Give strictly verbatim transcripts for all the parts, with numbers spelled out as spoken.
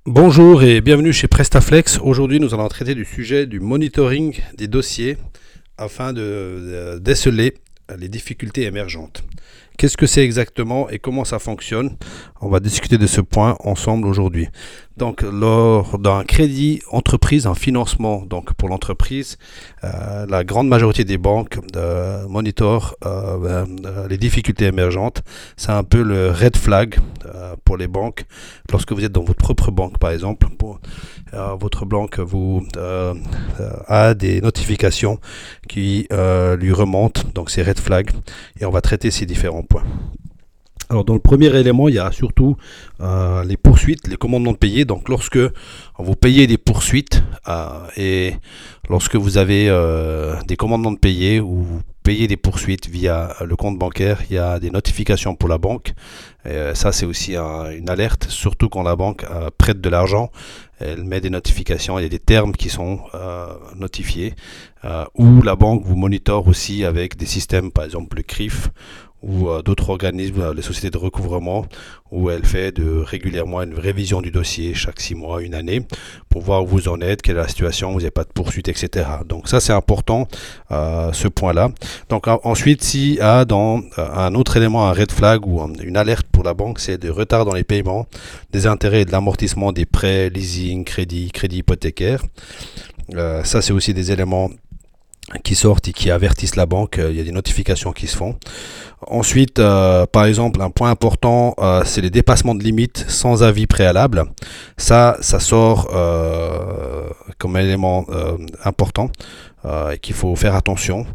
Bonjour et bienvenue chez Prestaflex. Aujourd'hui, nous allons traiter du sujet du monitoring des dossiers afin de, de déceler les difficultés émergentes. Qu'est-ce que c'est exactement et comment ça fonctionne? On va discuter de ce point ensemble aujourd'hui. Donc, lors d'un crédit entreprise, un financement donc pour l'entreprise, euh, la grande majorité des banques euh, monitorent euh, euh, les difficultés émergentes. C'est un peu le red flag euh, pour les banques. Lorsque vous êtes dans votre propre banque, par exemple, pour, euh, votre banque vous euh, euh, a des notifications qui euh, lui remontent, donc c'est red flag, et on va traiter ces différents points. Alors dans le premier élément, il y a surtout euh, les poursuites, les commandements de payer. Donc lorsque vous payez des poursuites euh, et lorsque vous avez euh, des commandements de payer ou vous payez des poursuites via le compte bancaire, il y a des notifications pour la banque. Et ça c'est aussi un, une alerte, surtout quand la banque euh, prête de l'argent. Elle met des notifications, il y a des termes qui sont euh, notifiés. Euh, ou la banque vous monitore aussi avec des systèmes, par exemple le C R I F ou euh, d'autres organismes, euh, les sociétés de recouvrement, où elle fait de, régulièrement une révision du dossier chaque six mois, une année, pour voir où vous en êtes, quelle est la situation, vous n'avez pas de poursuite, et cetera. Donc ça c'est important, euh, ce point-là. Donc en, ensuite, s'il y a dans euh, un autre élément, un red flag ou un, une alerte pour la banque, c'est de retard dans les paiements, des intérêts et de l'amortissement des prêts, leasing, crédit, crédit hypothécaire. Euh, ça c'est aussi des éléments qui sortent et qui avertissent la banque. Il y a des notifications qui se font. Ensuite, euh, par exemple, un point important, euh, c'est les dépassements de limites sans avis préalable. Ça, ça sort euh, comme élément euh, important euh, et qu'il faut faire attention.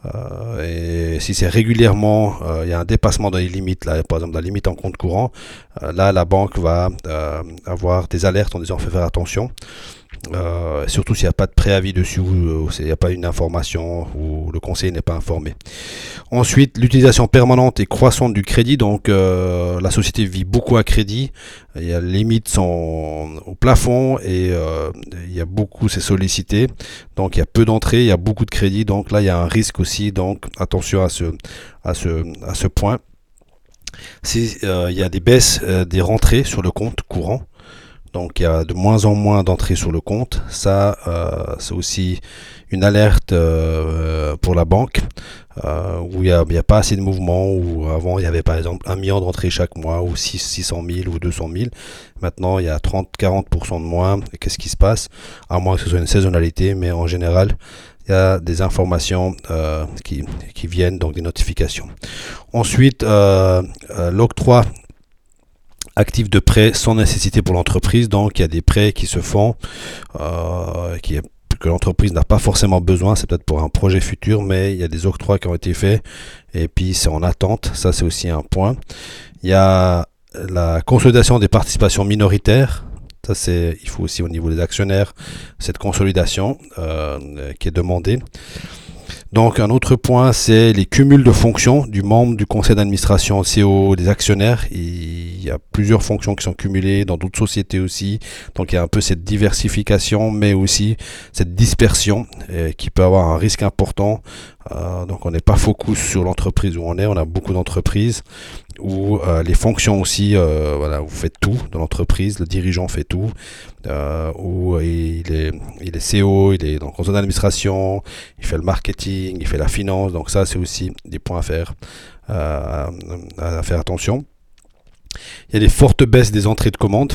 Euh, et si c'est régulièrement, euh, il y a un dépassement des limites, là, par exemple la limite en compte courant, euh, là la banque va euh, avoir des alertes en disant faut faire attention. Euh, surtout s'il n'y a pas de préavis dessus, ou s'il n'y a pas une information, ou le conseiller n'est pas informé. Ensuite, l'utilisation permanente et croissante du crédit. Donc euh, la société vit beaucoup à crédit, il y a les limites sont au plafond et euh, il y a beaucoup, c'est sollicité, donc il y a peu d'entrées, il y a beaucoup de crédit, donc là il y a un risque aussi, donc attention à ce, à ce, à ce point. Si, euh, il y a des baisses euh, des rentrées sur le compte courant, donc il y a de moins en moins d'entrées sur le compte. Ça, euh, c'est aussi une alerte euh, pour la banque, euh, où il n'y a, a pas assez de mouvements, où avant il y avait par exemple un million d'entrées chaque mois, ou six cent mille ou deux cent mille. Maintenant il y a trente à quarante pour cent de moins. Qu'est-ce qui se passe? À moins que ce soit une saisonnalité, mais en général, il y a des informations euh, qui, qui viennent, donc des notifications. Ensuite, euh, euh, l'octroi actifs de prêt sans nécessité pour l'entreprise. Donc il y a des prêts qui se font, euh, qui, que l'entreprise n'a pas forcément besoin, c'est peut-être pour un projet futur, mais il y a des octrois qui ont été faits et puis c'est en attente. Ça c'est aussi un point. Il y a la consolidation des participations minoritaires. Ça c'est, il faut aussi au niveau des actionnaires cette consolidation euh, qui est demandée. Donc un autre point, c'est les cumuls de fonctions du membre du conseil d'administration, C E O, des actionnaires. Il y a plusieurs fonctions qui sont cumulées dans d'autres sociétés aussi. Donc il y a un peu cette diversification, mais aussi cette dispersion euh, qui peut avoir un risque important. Euh, donc on n'est pas focus sur l'entreprise où on est. On a beaucoup d'entreprises où euh, les fonctions aussi, euh, voilà, vous faites tout dans l'entreprise, le dirigeant fait tout, euh, où il est, il est C E O, il est dans le conseil d'administration, il fait le marketing, il fait la finance, donc ça c'est aussi des points à faire, euh, à faire attention. Il y a des fortes baisses des entrées de commandes,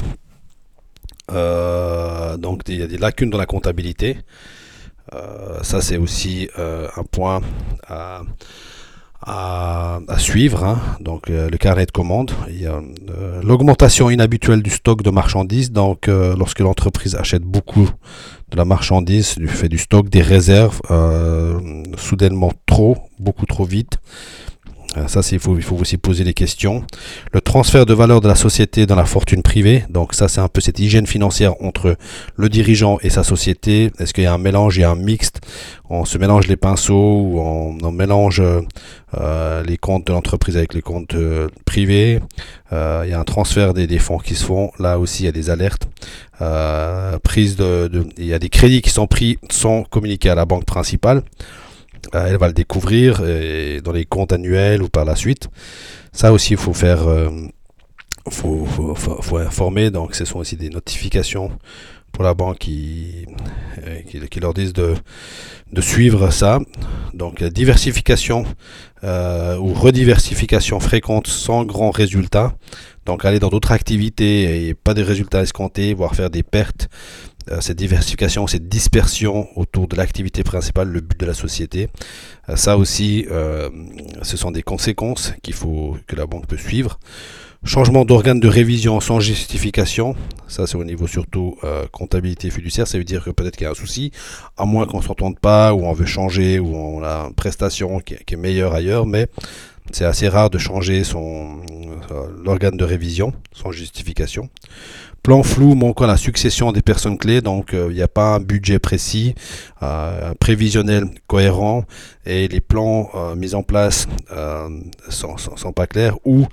euh, donc il y a des lacunes dans la comptabilité, euh, ça c'est aussi euh, un point à À, à suivre, hein. Donc euh, le carnet de commande. Il y a euh, l'augmentation inhabituelle du stock de marchandises. Donc euh, lorsque l'entreprise achète beaucoup de la marchandise, du fait du stock, des réserves, euh, soudainement trop, beaucoup trop vite. Ça, c'est, il, faut, il faut aussi poser des questions. Le transfert de valeur de la société dans la fortune privée. Donc ça, c'est un peu cette hygiène financière entre le dirigeant et sa société. Est-ce qu'il y a un mélange, il y a un mixte? On se mélange les pinceaux ou on, on mélange euh, les comptes de l'entreprise avec les comptes euh, privés. Euh, il y a un transfert des, des fonds qui se font. Là aussi, il y a des alertes. Euh, prise de, de, il y a des crédits qui sont pris sans communiquer à la banque principale. Elle va le découvrir dans les comptes annuels ou par la suite. Ça aussi, il faut faire, euh, faut, faut, faut, faut informer. Donc, ce sont aussi des notifications pour la banque qui, qui, qui leur disent de, de suivre ça. Donc, diversification euh, ou rediversification fréquente sans grand résultat. Donc, aller dans d'autres activités et pas de résultats escomptés, voire faire des pertes. Euh, cette diversification, cette dispersion autour de l'activité principale, le but de la société. Euh, ça aussi, euh, ce sont des conséquences qu'il faut que la banque peut suivre. Changement d'organe de révision sans justification, ça c'est au niveau surtout euh, comptabilité fiduciaire, ça veut dire que peut-être qu'il y a un souci, à moins qu'on ne s'entende pas, ou on veut changer, ou on a une prestation qui est, qui est meilleure ailleurs, mais c'est assez rare de changer son euh, l'organe de révision sans justification. Plan flou manquant la succession des personnes clés, donc il euh, n'y a pas un budget précis, euh, un prévisionnel cohérent, et les plans euh, mis en place euh, sont, sont, sont pas clairs, ou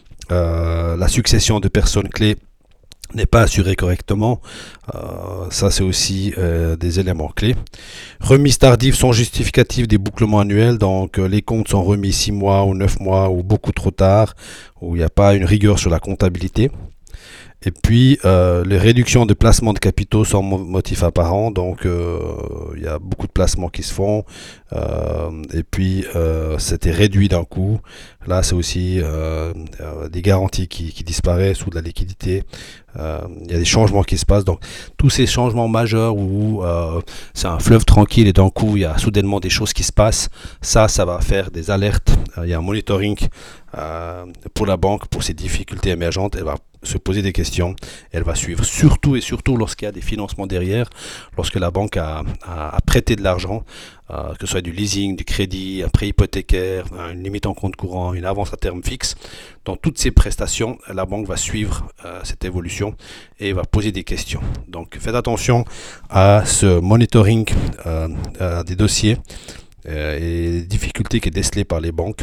Euh, la succession de personnes clés n'est pas assurée correctement. Euh, ça, c'est aussi euh, des éléments clés. Remise tardive sans justificatif des bouclements annuels. Donc, euh, les comptes sont remis six mois ou neuf mois ou beaucoup trop tard, où il n'y a pas une rigueur sur la comptabilité. Et puis, euh, les réductions de placements de capitaux sans motif apparent. Donc, euh, il y a beaucoup de placements qui se font. Euh, et puis, euh, c'était réduit d'un coup. Là, c'est aussi euh, des garanties qui, qui disparaissent ou de la liquidité. Euh, il y a des changements qui se passent. Donc, tous ces changements majeurs où euh, c'est un fleuve tranquille et d'un coup, il y a soudainement des choses qui se passent. Ça, ça va faire des alertes. Il y a un monitoring euh, pour la banque, pour ces difficultés émergentes. Elle va se poser des questions, elle va suivre, surtout et surtout lorsqu'il y a des financements derrière, lorsque la banque a, a, a prêté de l'argent, euh, que ce soit du leasing, du crédit, un prêt hypothécaire, une limite en compte courant, une avance à terme fixe. Dans toutes ces prestations, la banque va suivre euh, cette évolution et va poser des questions. Donc faites attention à ce monitoring euh, euh, des dossiers euh, et les difficultés qui est décelées par les banques.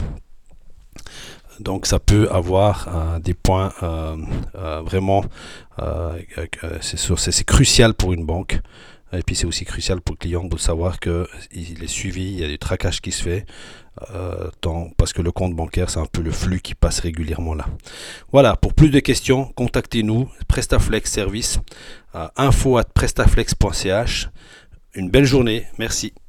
Donc ça peut avoir euh, des points euh, euh, vraiment, euh, c'est crucial pour une banque. Et puis c'est aussi crucial pour le client de savoir qu'il est suivi, il y a du traquage qui se fait, euh, tant, parce que le compte bancaire c'est un peu le flux qui passe régulièrement là. Voilà, pour plus de questions, contactez-nous, Prestaflex Service, euh, info arobase prestaflex point c h. Une belle journée, merci.